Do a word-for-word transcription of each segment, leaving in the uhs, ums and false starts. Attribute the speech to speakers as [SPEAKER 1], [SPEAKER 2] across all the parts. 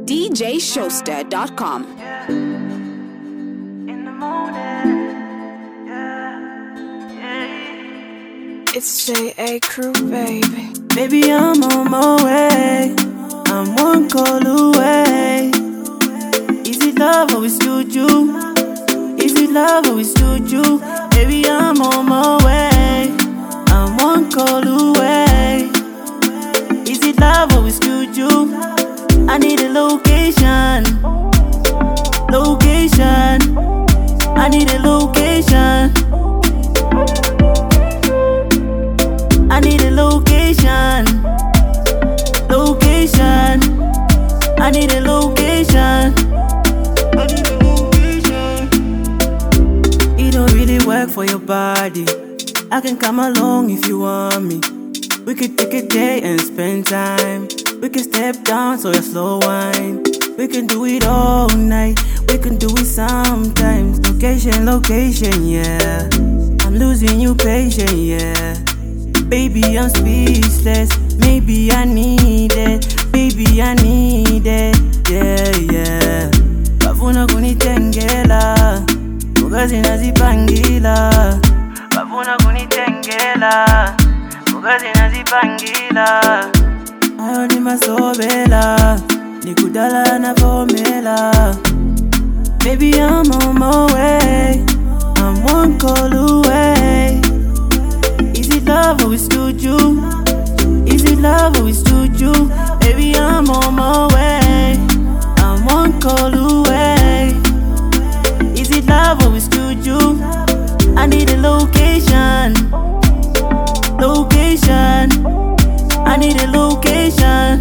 [SPEAKER 1] D J Showster dot com.
[SPEAKER 2] In the morning, yeah, yeah. It's J A Crew, baby.
[SPEAKER 3] Baby, I'm on my way. I'm one call away. Is it love or is juju? Is it love or is juju? Baby, I'm on my way. I'm one call away. Is it love or is juju? I need a location. Location. I need a location. I need a location. Location. I need a location. I need a location. It don't really work for your body. I can come along if you want me. We could take a day and spend time. We can step down so you slow wine. We can do it all night. We can do it sometimes. Location, location, yeah. I'm losing you patience, yeah. Baby, I'm speechless. Maybe I need it. Baby, I need it. Yeah, yeah. Bafuna kunitengela. Mugazi nazipangila. Bafuna kunitengela. Mugazi nazipangila. Ayo ni masobela. Nikudala na formula. Baby, I'm on my way. I'm one call away. Is it love or is juju? Is it love or is juju? Baby, I'm on my way. I'm one call away. Is it love or is juju? I need a location. Location. I need a location.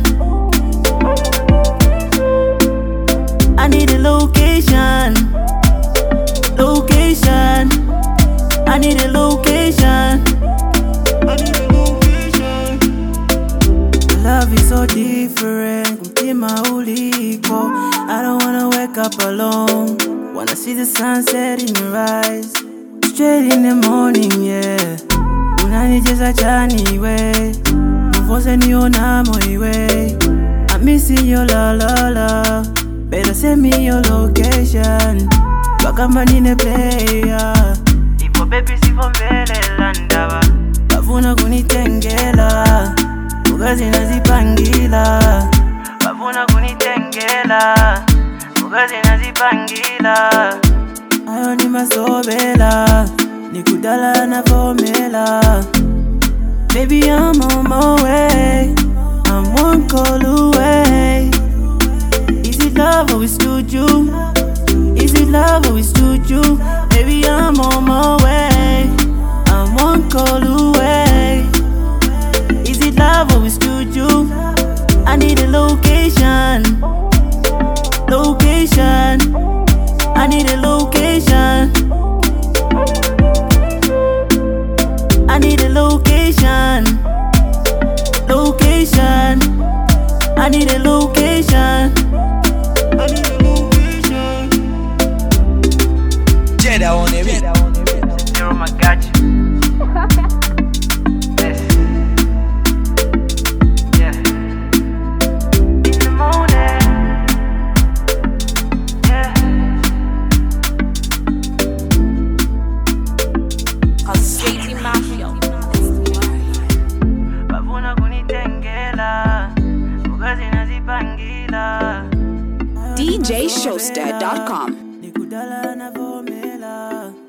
[SPEAKER 3] I need a location. Location. I need a location. I need a location. Love is so different. Kumtima uliko. I don't wanna wake up alone. Wanna see the sunset in your eyes. Straight in the morning, yeah. Unanicheza chani we. Mufose niona moiwe. I'm missing your la la la. Better send me your location. Bakamba nine player. Ipo baby sifo mbele landaba. Bafuna kunitengela. Mugazi nazipangila. Bafuna kunitengela. Mugazi nazipangila. Ayo ni masobela. Nikudala na formula. Baby, I'm on my way. I'm one call away. Is it love or is juju? Is it love or is juju? Baby, I'm on my way. I'm one call away. Is it love or is juju? I need a location. Location. I need a location. I need a location. Location. I need a location. I need a location.
[SPEAKER 4] Jada on the beat.
[SPEAKER 3] Zero, I got you. Yes. Yeah. In the morning. Yeah.
[SPEAKER 1] Australia Mafia.
[SPEAKER 3] Bafuna kunitengela. Mugazi nazipangila.
[SPEAKER 1] D J Showster dot com.
[SPEAKER 3] Nikudala na formula.